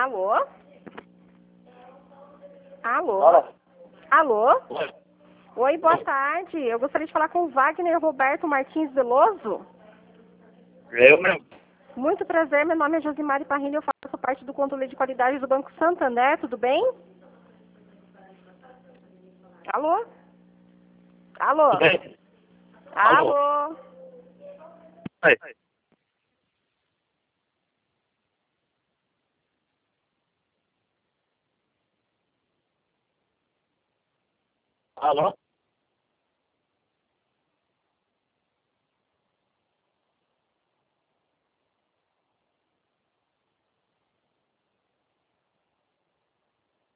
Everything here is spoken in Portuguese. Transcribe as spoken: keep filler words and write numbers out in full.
Alô? Alô? Fala. Alô? Oi. Oi, boa tarde. Eu gostaria de falar com o Wagner Roberto Martins Veloso. Eu mesmo. Muito prazer, meu nome é Josimari Parrilha, eu faço parte do controle de qualidade do Banco Santander, tudo bem? Alô? Alô? Tudo bem? Alô? Alô? Oi. Alô?